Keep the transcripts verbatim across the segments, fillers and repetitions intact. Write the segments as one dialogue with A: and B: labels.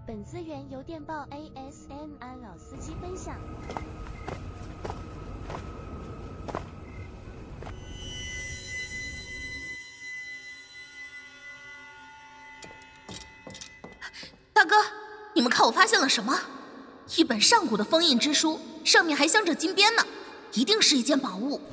A: 本资源由电报 A S M R 老司机分享。
B: 大哥，你们看我发现了什么？一本上古的封印之书，上面还镶着金边呢，一定是一件宝物。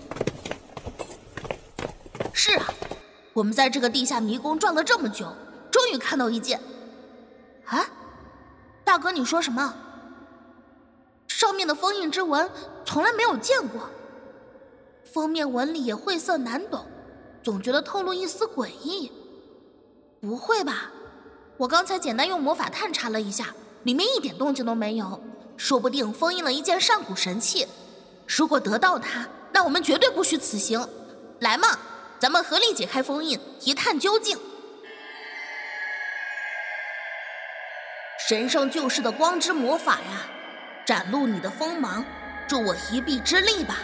B: 是啊，我们在这个地下迷宫转了这么久，终于看到一件。啊，大哥，你说什么？上面的封印之纹从来没有见过，封面纹理也晦涩难懂，总觉得透露一丝诡异。不会吧？我刚才简单用魔法探查了一下，里面一点动静都没有，说不定封印了一件上古神器。如果得到它，那我们绝对不虚此行。来嘛，咱们合力解开封印，一探究竟。神圣救世的光之魔法呀，展露你的锋芒，助我一臂之力吧。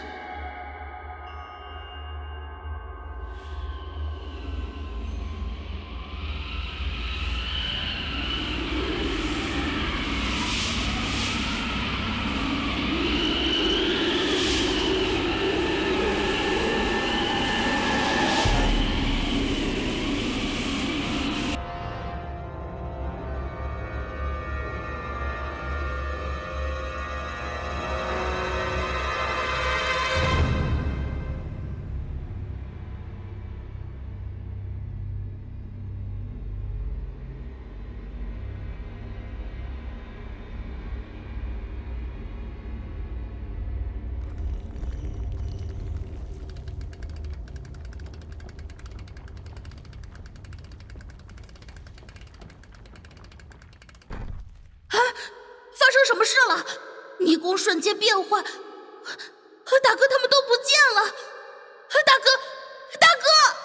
B: 发生什么事了？迷宫瞬间变换，大哥他们都不见了！大哥，大哥！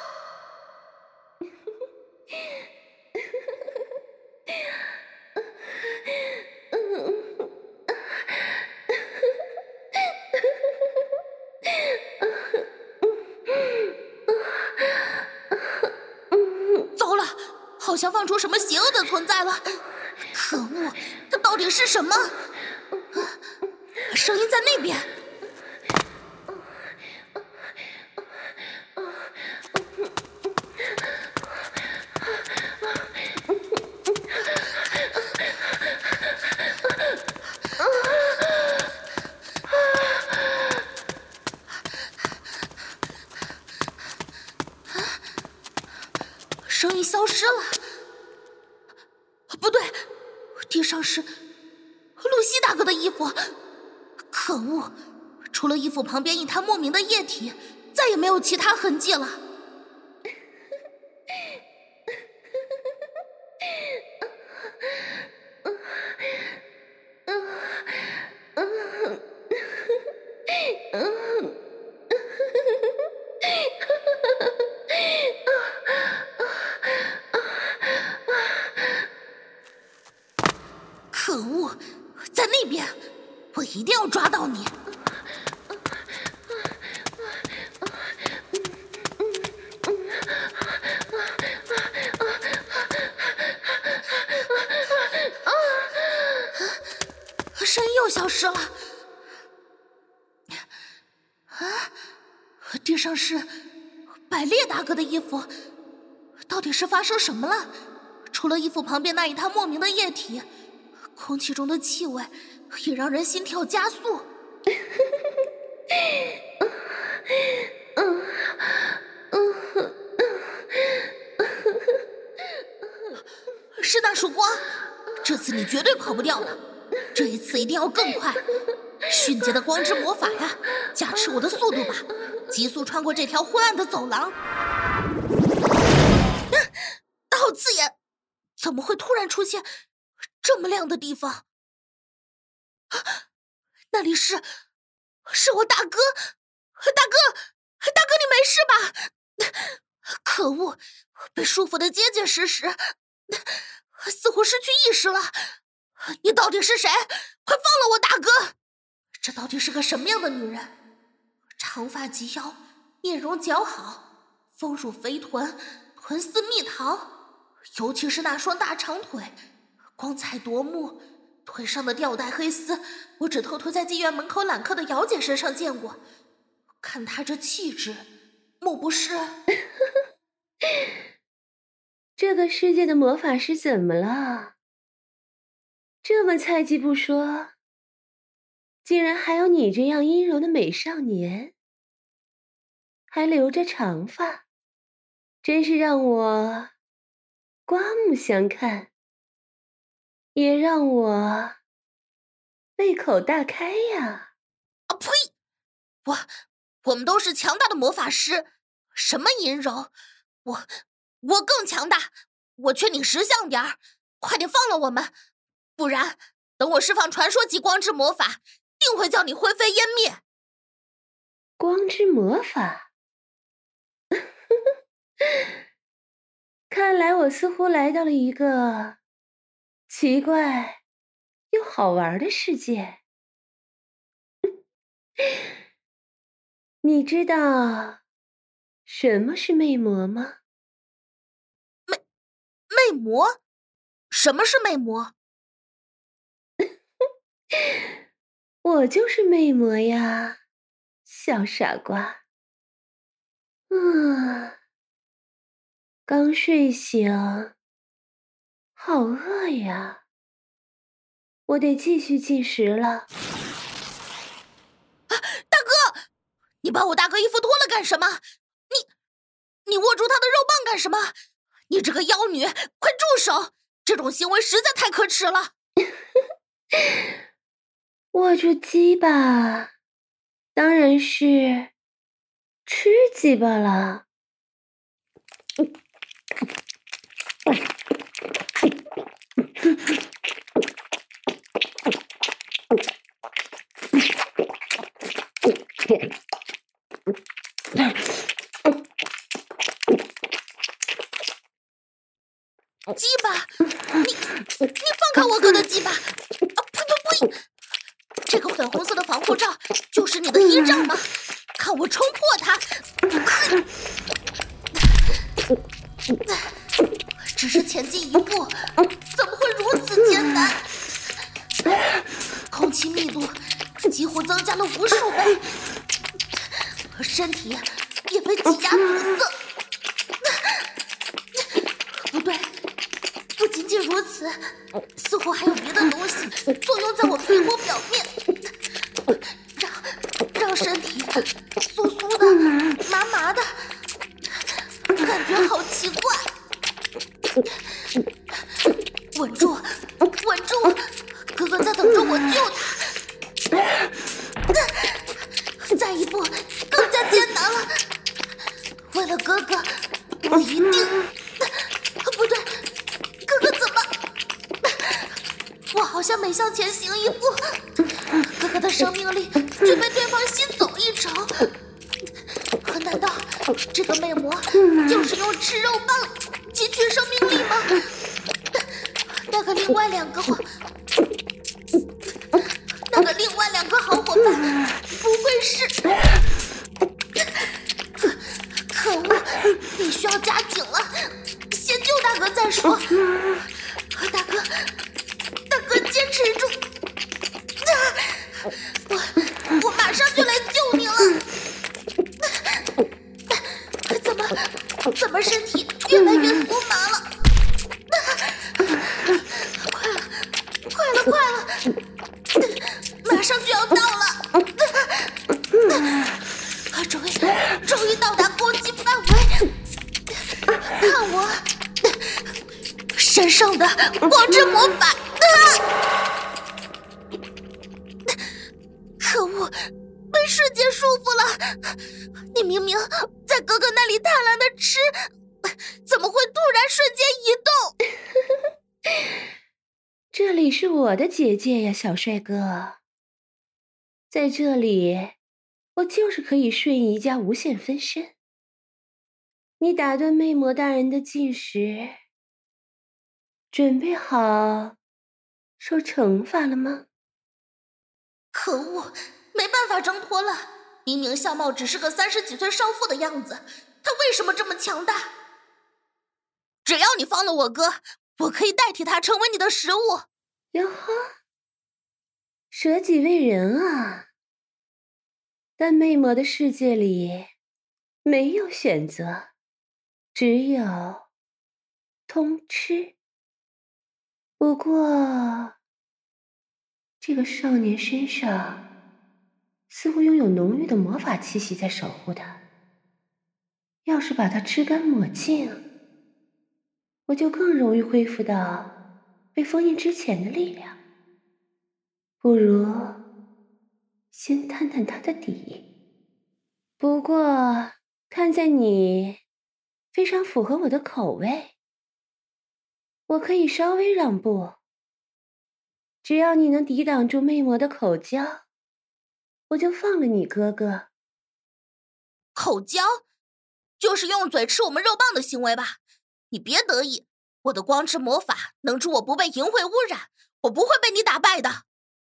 B: 糟了，好像放出什么邪恶的存在了！可恶，它到底是什么？声音在那边。声音消失了。不对，地上是露西大哥的衣服。可恶，除了衣服旁边一滩莫名的液体，再也没有其他痕迹了。可恶，在那边，我一定要抓到你！声音又消失了。啊，地上是百列大哥的衣服，到底是发生什么了？除了衣服旁边那一滩莫名的液体，空气中的气味也让人心跳加速。是那束光，这次你绝对跑不掉了，这一次一定要更快。迅捷的光之魔法呀，加持我的速度吧，急速穿过这条昏暗的走廊。好刺眼，怎么会突然出现这么亮的地方？那里是是我大哥，大哥，大哥，你没事吧？可恶，被束缚的结结实实，似乎失去意识了。你到底是谁？快放了我大哥！这到底是个什么样的女人？长发及腰，面容姣好，丰乳肥臀，臀似蜜桃，尤其是那双大长腿， 光彩夺目，腿上的吊带黑丝，我只偷偷在妓院门口揽客的姚姐身上见过。看她这气质，莫不是……
C: 这个世界的魔法师怎么了？这么菜鸡不说，竟然还有你这样阴柔的美少年，还留着长发，真是让我刮目相看，也让我胃口大开呀！
B: 啊呸！我我们都是强大的魔法师，什么阴柔？我我更强大！我劝你识相点儿，快点放了我们，不然等我释放传说级光之魔法，定会叫你灰飞烟灭！
C: 光之魔法？看来我似乎来到了一个奇怪又好玩的世界。你知道什么是魅魔吗？
B: 魅魅魔？什么是魅魔？
C: 我就是魅魔呀，小傻瓜。嗯，刚睡醒，好饿呀，我得继续进食了。啊，
B: 大哥，你把我大哥衣服脱了干什么？你你握住他的肉棒干什么？你这个妖女，快住手！这种行为实在太可耻了。
C: 握住鸡巴，当然是吃鸡巴了。
B: 鸡巴，你你放开我哥的鸡巴！啊呸呸呸！这个粉红色的防护罩就是你的依仗吗？看我冲破它！只是前进一步，怎么会如此艰难？空气密度几乎增加了无数倍，身体也被挤压阻塞。不对，不仅仅如此，似乎还有别的东西作用在我皮肤表面，让让身体酥酥的、麻麻的，感觉好奇怪。稳住，稳住！哥哥在等着我救他。再一步，更加艰难了。为了哥哥，我一定……不对，哥哥怎么？我好像每向前行一步，哥哥的生命力就被对方吸走一成。难道这个魅魔就是用吃肉棒汲取生命力吗？那个另外两个伙，那个另外两个好伙伴，不会是？可恶，你需要加紧了，先救大哥再说。大哥，大哥，坚持住！我我马上就来救你了。怎么怎么身体越来越酥麻了？快了，快了，快了！马上就要到了。终于终于到达攻击范围，看我身上的光之魔法！可恶，被世界束缚了！你明明在哥哥那里贪婪的吃，怎么会突然瞬间移动？
C: 这里是我的结界呀，小帅哥。在这里，我就是可以瞬移加无限分身。你打断魅魔大人的进食，准备好受惩罚了吗？
B: 可恶，没办法挣脱了。明明相貌只是个三十几岁少妇的样子，他为什么这么强大？只要你放了我哥， 我可以代替它成为你的食物。
C: 哟呵，舍己为人啊！但魅魔的世界里没有选择，只有通吃。不过，这个少年身上似乎拥有浓郁的魔法气息在守护他。要是把它吃干抹净，我就更容易恢复到被封印之前的力量。不如先探探它的底。不过看在你非常符合我的口味，我可以稍微让步。只要你能抵挡住魅魔的口交，我就放了你哥哥。
B: 口交？就是用嘴吃我们肉棒的行为吧？你别得意，我的光之魔法能助我不被淫秽污染，我不会被你打败的。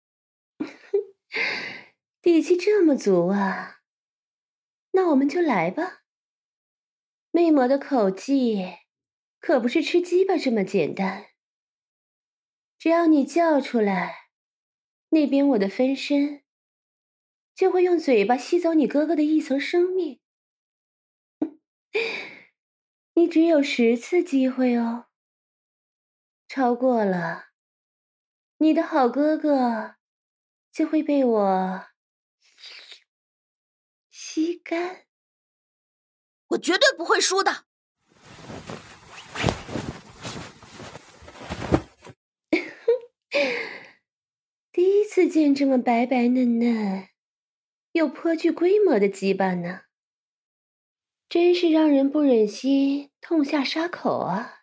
C: 底气这么足啊，那我们就来吧。魅魔的口技可不是吃鸡巴这么简单，只要你叫出来，那边我的分身就会用嘴巴吸走你哥哥的一层生命。你只有十次机会哦，超过了，你的好哥哥就会被我吸干。
B: 我绝对不会输的。
C: 第一次见这么白白嫩嫩又颇具规模的鸡巴呢，真是让人不忍心痛下杀口啊。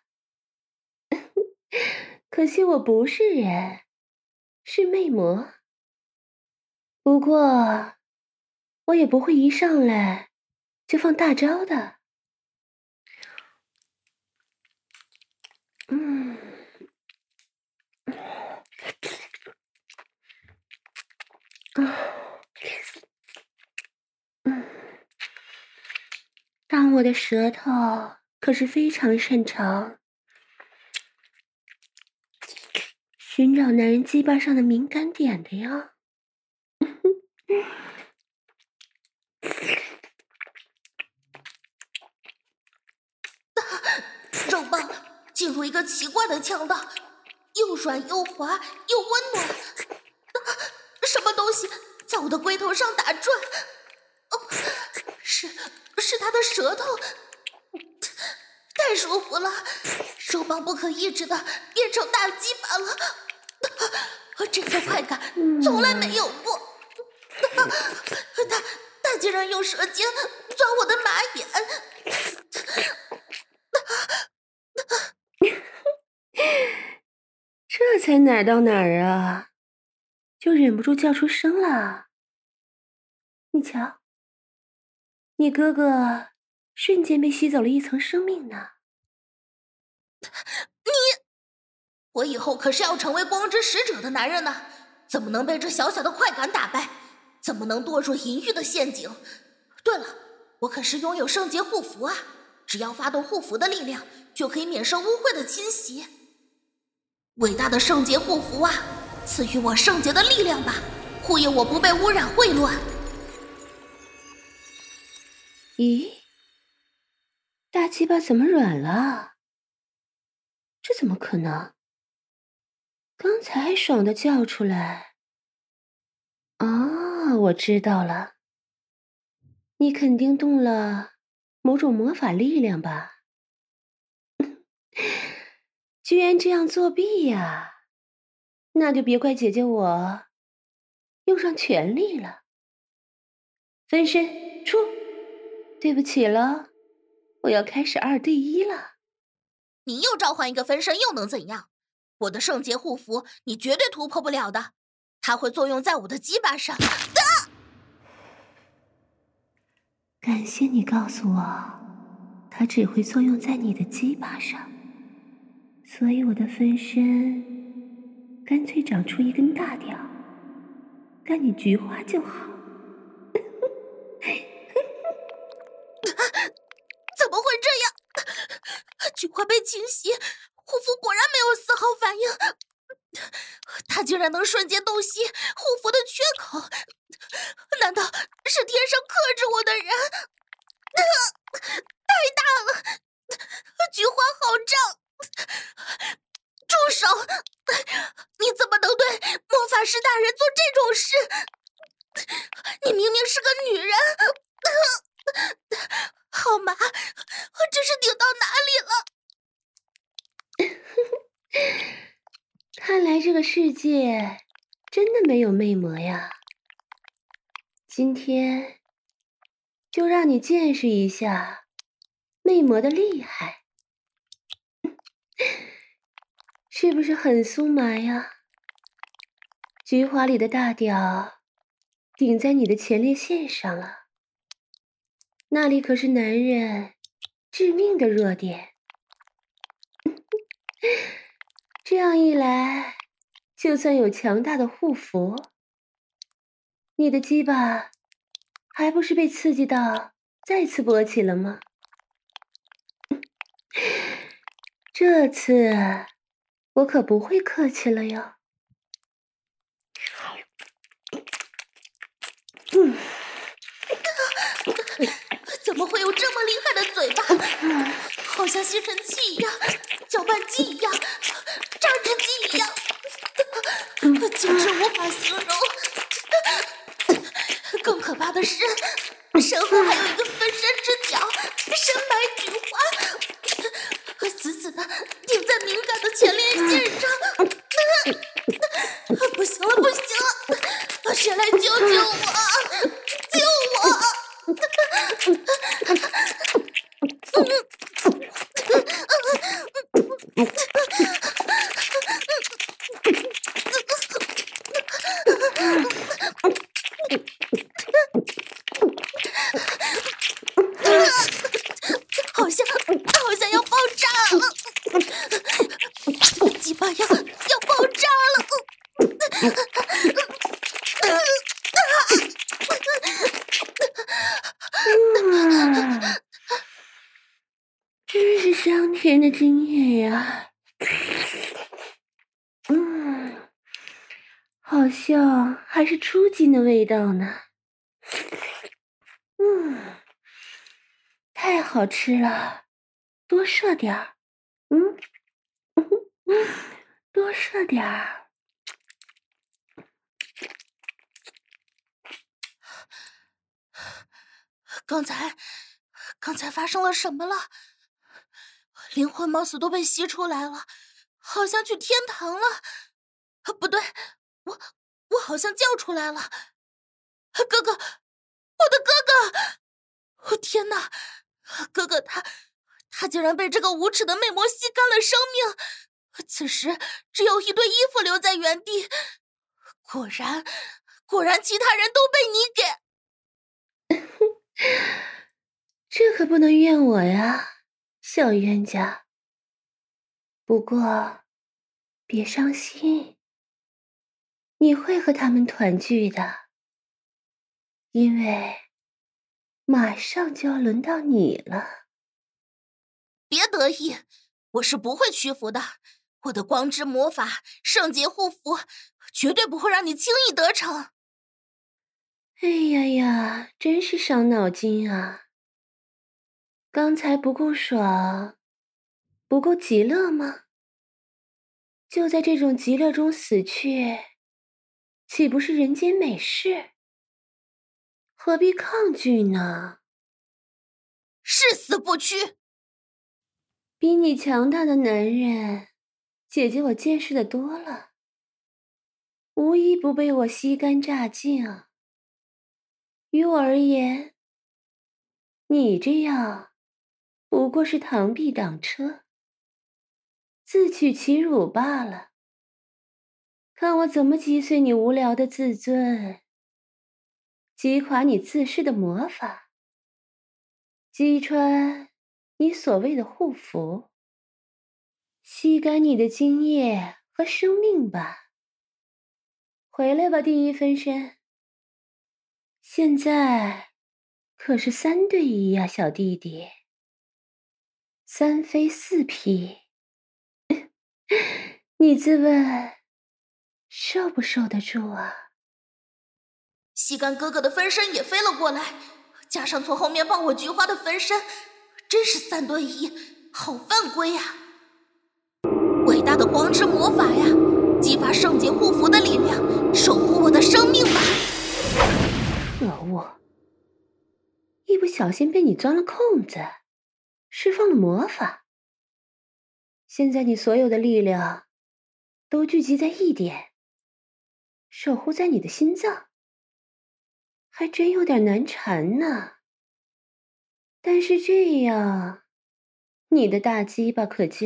C: 可惜我不是人，是魅魔。不过我也不会一上来就放大招的。嗯，嗯，当我的舌头可是非常擅长寻找男人鸡巴上的敏感点的呀。
B: 肉棒进入一个奇怪的腔道，又软又滑又温暖。啊，什么东西在我的龟头上打转？哦，是是他的舌头，太舒服了，肉棒不可抑制的变成大鸡巴了。啊，这个快感从来没有过。啊，他他竟然用舌尖钻我的马眼。
C: 这才哪儿到哪儿啊，就忍不住叫出声了。你瞧，你哥哥瞬间被吸走了一层生命呢。
B: 你，我以后可是要成为光之使者的男人呢，怎么能被这小小的快感打败？怎么能堕入淫欲的陷阱？对了，我可是拥有圣洁护符啊，只要发动护符的力量，就可以免受污秽的侵袭。伟大的圣洁护符啊，赐予我圣洁的力量吧，护佑我不被污染秽乱。
C: 咦，大鸡巴怎么软了？这怎么可能？刚才还爽的叫出来。哦，我知道了，你肯定动了某种魔法力量吧？居然这样作弊呀！那就别怪姐姐我用上全力了。分身出，对不起了，我要开始二对一了。
B: 你又召唤一个分身又能怎样？我的圣洁护符你绝对突破不了的，它会作用在我的鸡巴上。啊！
C: 感谢你告诉我，它只会作用在你的鸡巴上，所以我的分身干脆长出一根大屌，干你菊花就好。
B: 怎么会这样？菊花被侵袭， 护符果然没有丝毫反应，他竟然能瞬间洞悉护符的缺口，难道是天生克制我的人？啊、太大了，菊花好胀！住手！你怎么能对魔法师大人做这种事？你明明是个女人！好麻，这是顶到哪里了？
C: 看来这个世界真的没有魅魔呀。今天就让你见识一下魅魔的厉害，是不是很酥麻呀？菊花里的大屌顶在你的前列腺上了，那里可是男人致命的弱点。这样一来，就算有强大的护符，你的鸡巴还不是被刺激到再次勃起了吗？这次我可不会客气了哟。嗯，
B: 怎么会有这么厉害的嘴巴？好像吸尘器一样，搅拌机一样，榨汁机一样，简直无法形容。更可怕的是，身后还有一个分身之角，深白菊花，死死的顶在敏感的前列腺上。不行了，不行了，谁来救救我？救我！好像好像要爆炸了，鸡巴要要爆炸了！
C: 啊，真是香甜的精液呀！嗯，好像还是初级的味道呢。嗯，太好吃了，多射点儿。嗯，多射点儿。
B: 刚才，刚才发生了什么了？灵魂貌似都被吸出来了，好像去天堂了。不对，我我好像叫出来了，哥哥，我的哥哥！哦天哪，哥哥他他竟然被这个无耻的魅魔吸干了生命，此时只有一堆衣服留在原地。果然，果然其他人都被你给……
C: 这可不能怨我呀，小冤家。不过，别伤心，你会和他们团聚的，因为马上就要轮到你了。
B: 别得意，我是不会屈服的。我的光之魔法、圣洁护符，绝对不会让你轻易得逞。
C: 哎呀呀，真是伤脑筋啊！刚才不够爽，不够极乐吗？就在这种极乐中死去，岂不是人间美事？何必抗拒呢？
B: 誓死不屈！
C: 比你强大的男人，姐姐我见识的多了，无一不被我吸干榨净。于我而言，你这样不过是螳臂挡车，自取其辱罢了。看我怎么击碎你无聊的自尊，击垮你自恃的魔法，击穿你所谓的护符，吸干你的精液和生命吧。回来吧，第一分身。现在可是三对一呀，小弟弟。三飞四劈。 你自问受不受得住啊？
B: 吸干哥哥的分身也飞了过来，加上从后面抱我菊花的分身，真是三对一，好犯规呀！伟大的光之魔法呀，激发圣洁护符的力量，守护我的生命吧！
C: 可恶，一不小心被你钻了空子，释放了魔法。现在你所有的力量都聚集在一点，守护在你的心脏，还真有点难缠呢。但是这样，你的大鸡巴可就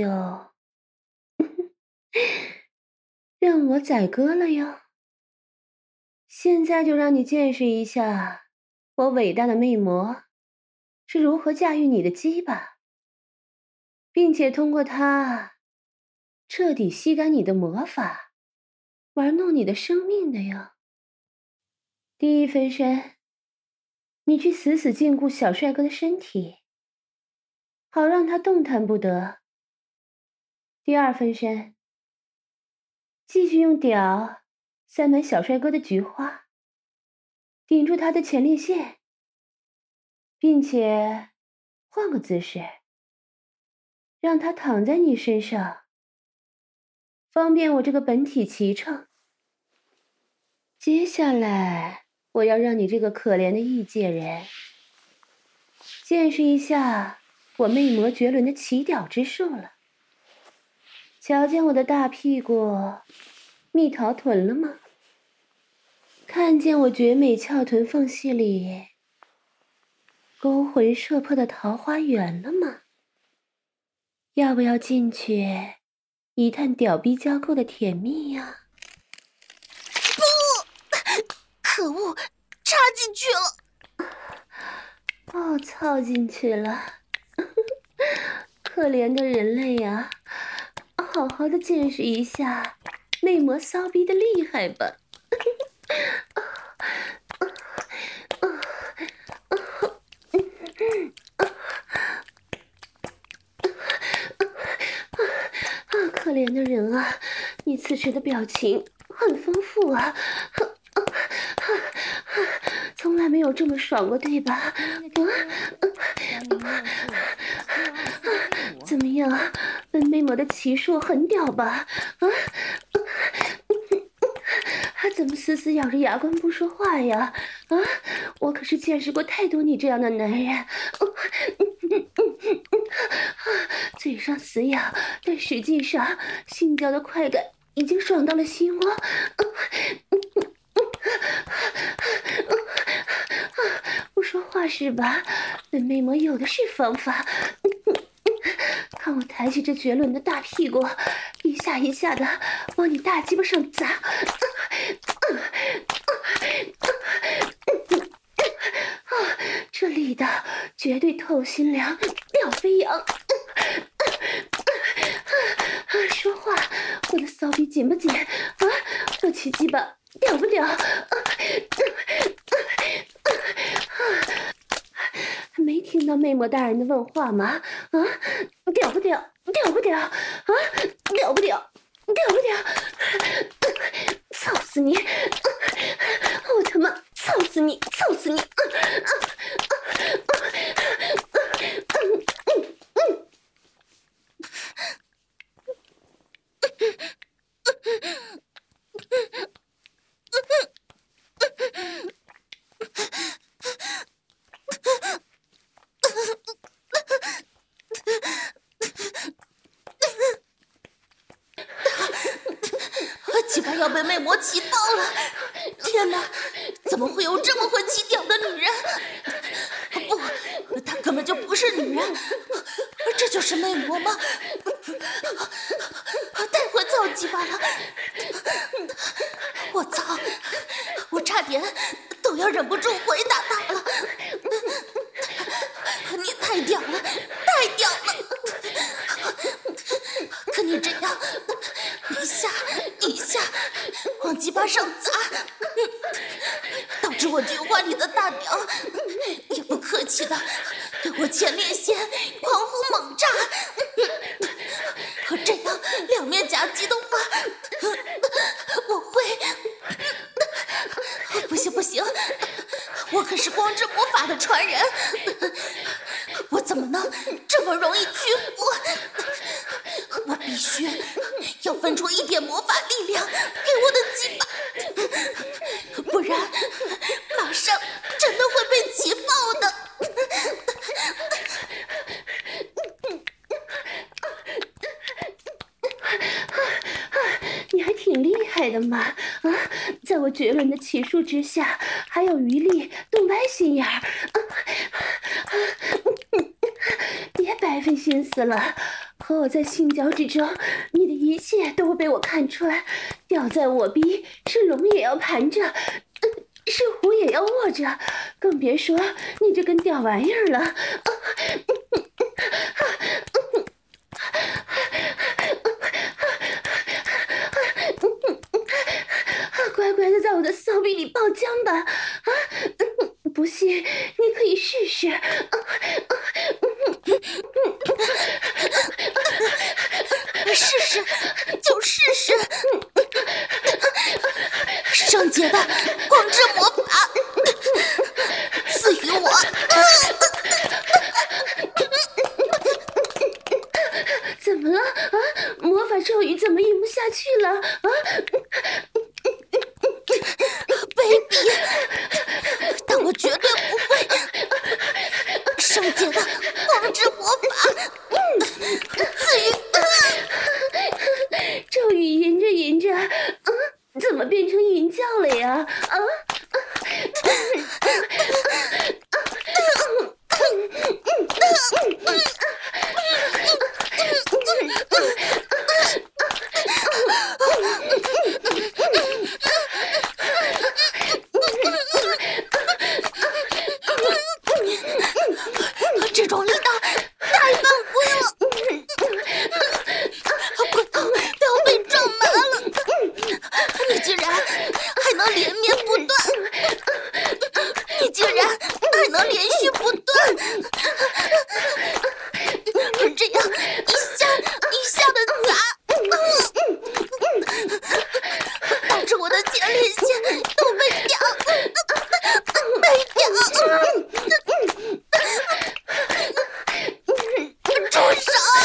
C: 让我宰割了哟。现在就让你见识一下我伟大的魅魔是如何驾驭你的鸡巴，并且通过它彻底吸干你的魔法，玩弄你的生命的哟。第一分身，你去死死禁锢小帅哥的身体，好让他动弹不得。第二分身，继续用屌塞满小帅哥的菊花，顶住他的前列腺，并且换个姿势，让他躺在你身上，方便我这个本体骑乘。接下来我要让你这个可怜的异界人见识一下我魅魔绝伦的起屌之术了。瞧见我的大屁股蜜桃臀了吗？看见我绝美翘臀缝隙里勾魂摄魄的桃花源了吗？要不要进去一探屌逼交媾的甜蜜呀？
B: 不，可恶，插进去了。
C: 哦，操进去了。可怜的人类呀，好好的见识一下魅魔骚逼的厉害吧。可怜的人啊，你此时的表情很丰富啊，从来没有这么爽过，对吧？怎么样，本魅魔的骑术很屌吧？啊？怎么死死咬着牙关不说话呀？啊！我可是见识过太多你这样的男人，嘴上死咬，但实际上性交的快感已经爽到了心窝。不说话是吧？本魅魔有的是方法。看我抬起这绝伦的大屁股，一下一下的往你大鸡巴上砸。这力道绝对透心凉，吊飞扬。说话，我的骚逼紧不紧啊？我起鸡巴屌不屌？没听到魅魔大人的问话吗？啊，屌不屌？屌不屌？啊，屌不屌？屌不屌？操死你！我他妈操死你！操死你！
B: 鸡巴要被魅魔骑爆了！天哪，怎么会有这么会起屌的女人？不，她根本就不是女人，这就是魅魔吗？太会操鸡巴了！我操！我差点都要忍不住回答她了。你太屌了，太屌了！可你这样一下一下往鸡巴上砸，导致我菊花里的大屌也不客气的对我前列腺狂呼猛炸，可这样两面夹的传人，我怎么能这么容易屈服？我必须要分出一点魔法力量给我的鸡巴，不然马上真的会被气爆的。
C: 你还挺厉害的嘛！啊，在我绝伦的骑术之下，还有余力动歪心眼儿。啊啊别白费心思了，和我在性交之中，你的一切都会被我看穿。吊在我逼，是龙也要盘着，呃、是虎也要握着，更别说你这根吊玩意儿了。啊乖乖的在我的骚逼里爆浆吧！啊，不信你可以试试。啊
B: 试试就试试，圣洁的光之魔法赐予我。
C: 怎么了？啊，魔法咒语怎么吟不下去了？啊！
B: 卑鄙！但我绝对不会。圣洁的光之魔法赐予。
C: 咒语吟着吟着，啊，怎么变成吟叫了呀？啊！
B: 这种力道太犯规了，滚到都要被撞麻了！你竟然还能连绵不断，你竟然还能连续不断，这样一下一下的砸，导致我的前列腺都被吊，被吊。住手啊！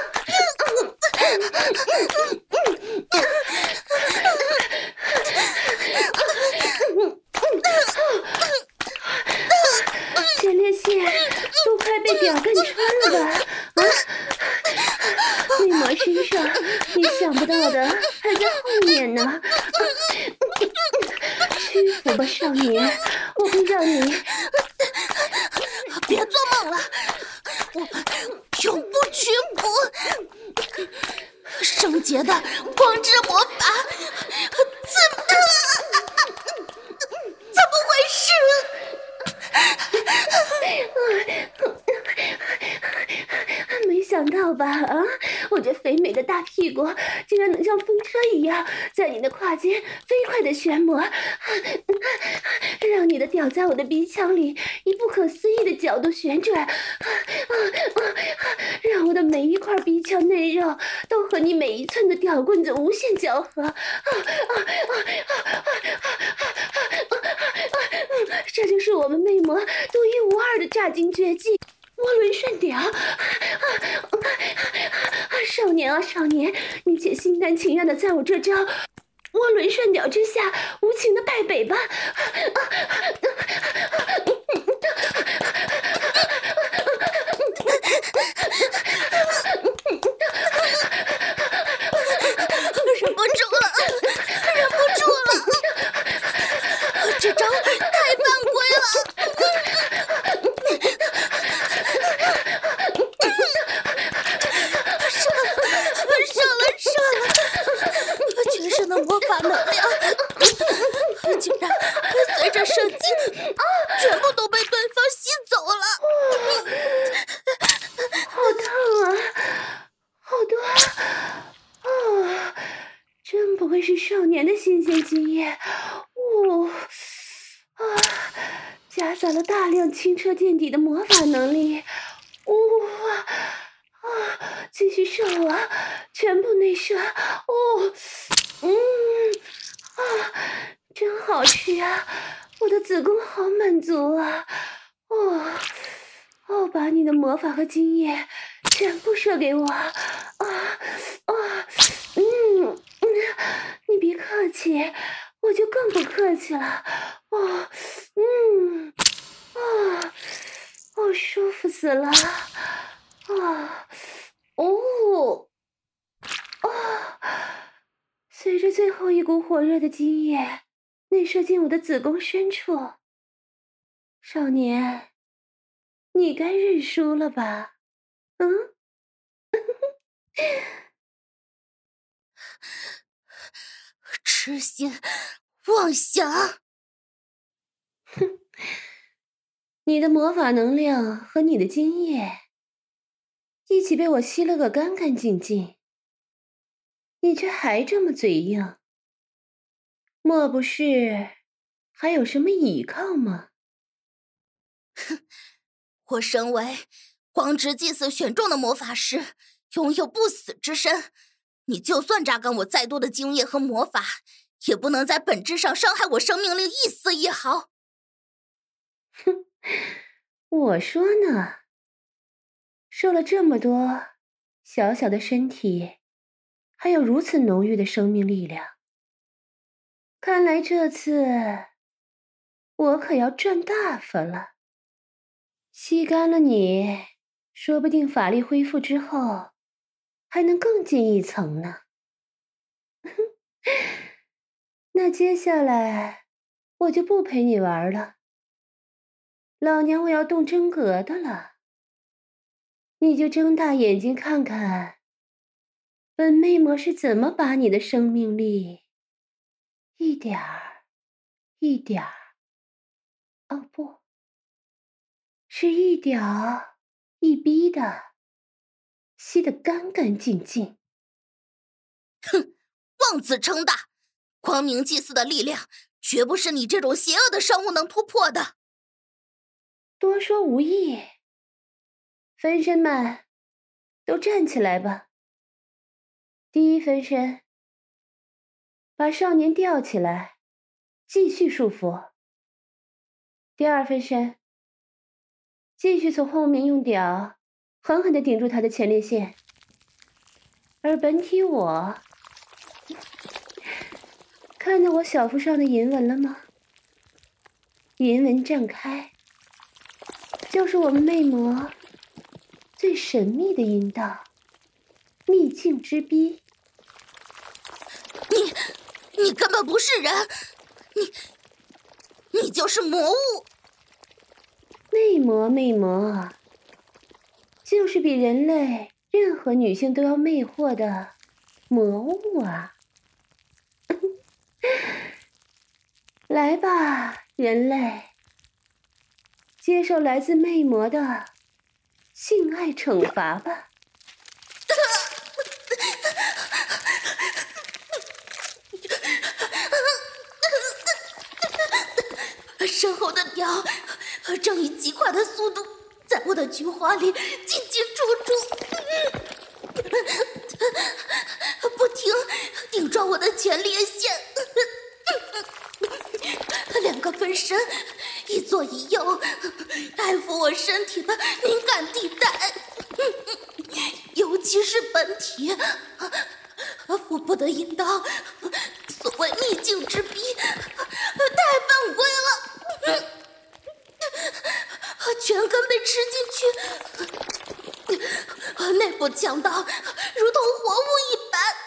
C: 前列腺都快被屌干穿了吧？啊！内膜身上你想不到的还在后面呢。屈服吧，少年，我会让你。
B: 别做梦了，我们永不屈服。圣洁的光之魔法，怎么怎么回事？
C: 没想到吧？啊，我这肥美的大屁股竟然能像风车一样在你的胯间飞快的旋磨，让你的屌在我的鼻腔里以不可思议的角度旋转，让我的每一块鼻腔内肉都和你每一寸的屌棍子无限交合。这就是我们魅魔独一无二的炸金绝技——涡轮顺屌！少年啊，少年，你且心甘情愿的在我这招涡轮顺屌之下无情的败北吧！
B: 忍不住了，忍不住了！这招太犯规了！射了，射了！全身的魔法能量竟然随着射精，全部都被对方吸走了。
C: 好烫啊，好多哦，真不愧是少年的新鲜经验。哦啊，夹杂了大量清澈见底的魔法能力。哇啊，继续射啊，全部内射。哦，嗯啊，真好吃啊，我的子宫好满足啊。哦， 哦哦，把你的魔法和精液全部射给我！啊啊，嗯嗯，你别客气，我就更不客气了。哦，嗯，啊，哦，舒服死了！啊，哦，啊，随着最后一股火热的精液内射进我的子宫深处，少年，你该认输了吧？嗯？
B: 痴心妄想！
C: 哼，你的魔法能量和你的精液一起被我吸了个干干净净，你却还这么嘴硬，莫不是还有什么倚靠吗？
B: 哼，我身为光之祭祀选中的魔法师，拥有不死之身，你就算榨干我再多的精液和魔法，也不能在本质上伤害我生命力一丝一毫。
C: 哼，我说呢，受了这么多，小小的身体还有如此浓郁的生命力量，看来这次我可要赚大发了。吸干了你，说不定法力恢复之后还能更进一层呢。那接下来我就不陪你玩了，老娘我要动真格的了。你就睁大眼睛看看，本魅魔是怎么把你的生命力一点儿一点儿，哦不，是一点一逼的吸得干干净净。
B: 哼，妄自称大！光明祭祀的力量绝不是你这种邪恶的生物能突破的。
C: 多说无益，分身们都站起来吧。第一分身，把少年吊起来，继续束缚。第二分身，继续从后面用屌狠狠地顶住他的前列腺。而本体我，看到我小腹上的银纹了吗？银纹绽开，就是我们魅魔最神秘的阴道，秘境之逼。
B: 你你根本不是人，你你就是魔物。
C: 魅魔魅魔，就是比人类任何女性都要魅惑的魔物啊！来吧，人类，接受来自魅魔的性爱惩罚吧！
B: 身后的屌正以极快的速度在我的菊花里进进出出，不停顶撞我的前列腺。两个分身一左一右爱抚我身体的敏感地带，尤其是本体腹部的阴道，所谓秘境之逼太犯规了，全根被吃进去，内部强到如同活物一般。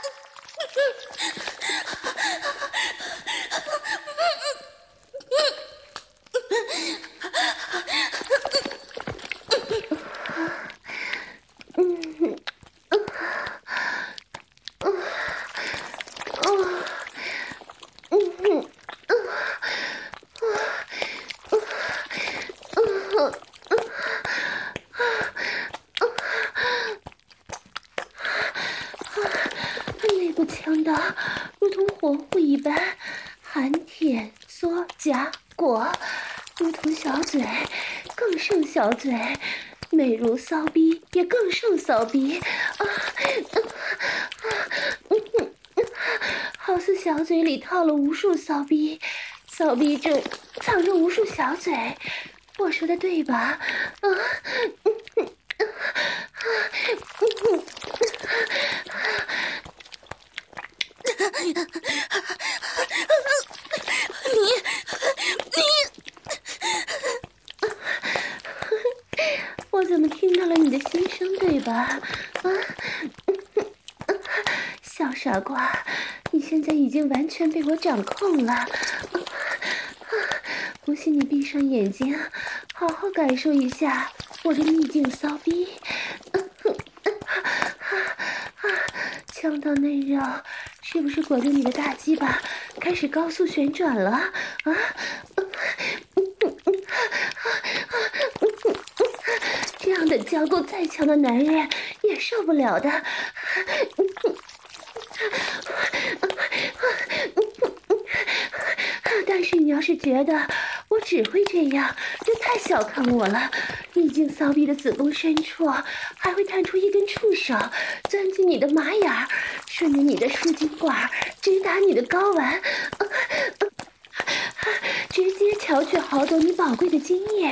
C: 内部强到如同活物一般，含舔缩夹裹，如同小嘴，更胜小嘴，美如骚逼，也更胜骚逼啊！好似小嘴里套了无数骚逼，骚逼中藏着无数小嘴， 我说的对吧？啊，
B: 你你，
C: 我怎么听到了你的心声，对吧？啊，小傻瓜，你现在已经完全被我掌控了。不信你闭上眼睛，好好感受一下我的秘境骚逼。呛到嫩肉，是不是裹着你的大鸡巴开始高速旋转了？啊！这样的交构再强的男人也受不了的。但是你要是觉得我只会这样，就太小看我了。秘境骚逼的子宫深处还会探出一根触手，钻进你的马眼，顺着你的输精管直达你的睾丸，直接巧取豪夺你宝贵的精液。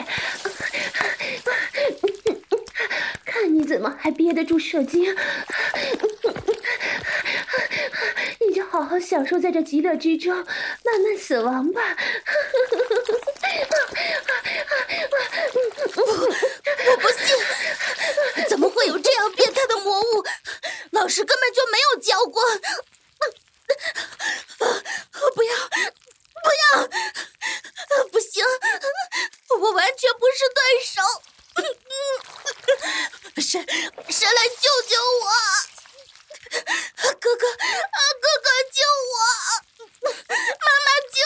C: 看你怎么还憋得住射精。你就好好享受在这极乐之中，慢慢死亡吧。
B: 我我不信，怎么会有这样变态的魔物？老师根本就没有教过。不要不要，不行，我完全不是对手。谁谁来救救我？哥哥，哥哥救我！妈妈救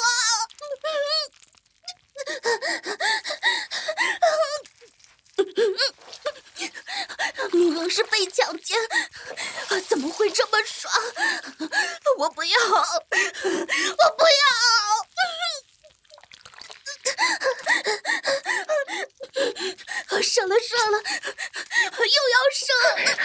B: 我！明明是被强奸，怎么会这么爽？我不要，我不要！射了射了，又要射！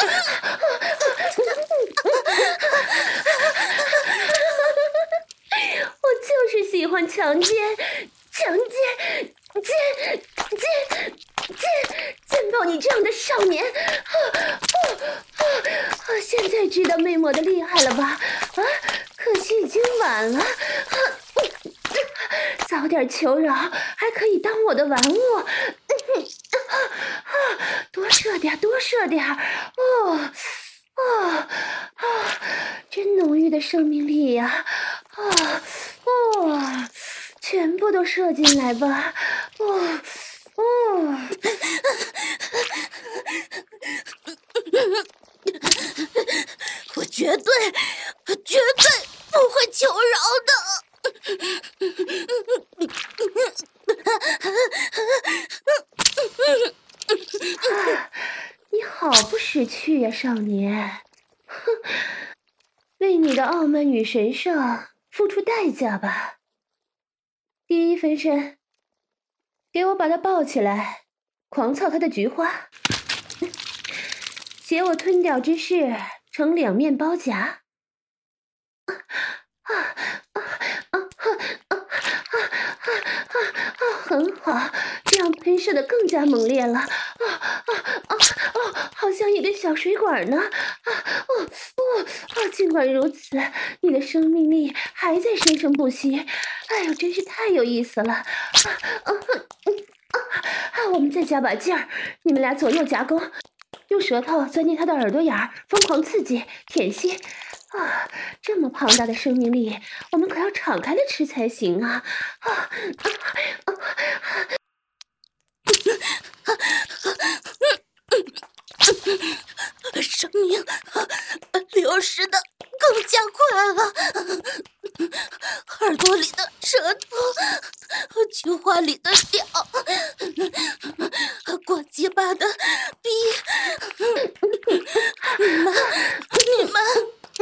C: 我就是喜欢强奸，强奸，奸奸奸奸爆你这样的少年！啊啊啊！现在知道魅魔的厉害了吧？啊，可惜已经晚了。啊，早点求饶，还可以当我的玩物。多射点，多射点！哦哦啊！真浓郁的生命力呀！啊哦，全部都射进来吧！哦哦。
B: 我绝对绝对不会求饶的。
C: 啊，你好不识趣呀，少年！哼，为你的傲慢与神圣付出代价吧。第一分身，给我把他抱起来，狂操他的菊花。写我吞屌之势呈两面包夹。啊啊啊啊啊啊啊！很好，这样喷射的更加猛烈了。啊啊啊啊！好像一根小水管呢。啊哦哦啊！尽管如此，你的生命力还在生生不息。哎呦，真是太有意思了。啊啊啊啊！我们再加把劲儿，你们俩左右夹攻。用舌头钻进他的耳朵眼儿，疯狂刺激、舔吸。啊，这么庞大的生命力，我们可要敞开了吃才行啊！啊啊啊！
B: 生命流失的更加快了，耳朵里的舌头，菊花里的屌，过鸡巴的逼，你们，你们，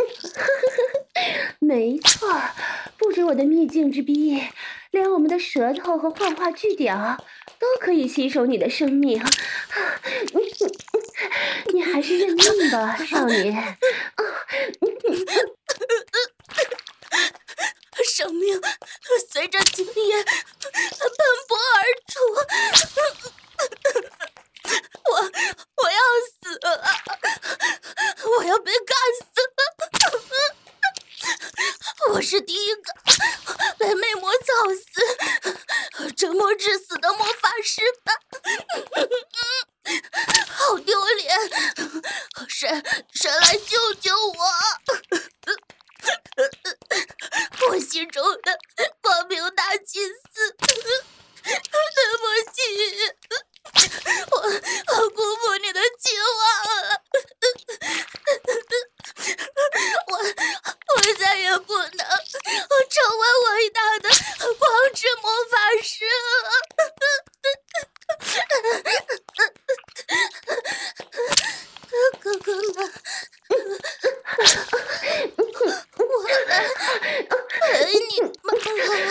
C: 没错，不止我的秘境之逼，连我们的舌头和幻化巨屌都可以吸收你的生命。你还是认命吧，少年。
B: 生命随着精液喷薄而出， 我是第一个被魅魔操死、折磨致死的魔法师吧？好丢脸！谁谁来救救我？我心中的光明大祭司，对不起，我我辜负你的期望了。我我再也不能成为伟大的光之魔法师了。哥哥们，我来陪你们了。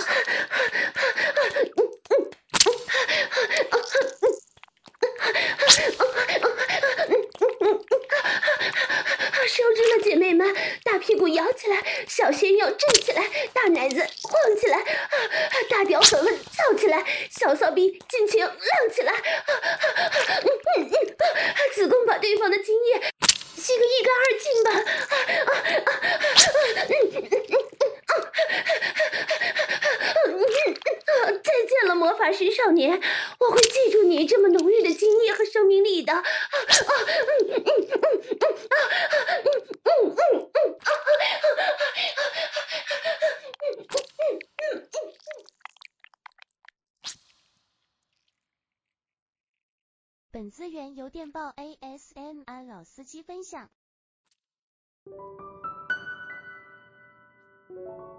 C: 收支了，姐妹们，大屁股摇起来，小鲜肉站起来，大奶子晃起来，大屌粉粉燥起来，小骚逼尽情浪起来，子宫把对方的精液吸个一干二净吧！再见了，魔法师少年，我会记住你这么浓郁的精液和生命力的。
A: 本资源由电报 A S M R 老司机分享。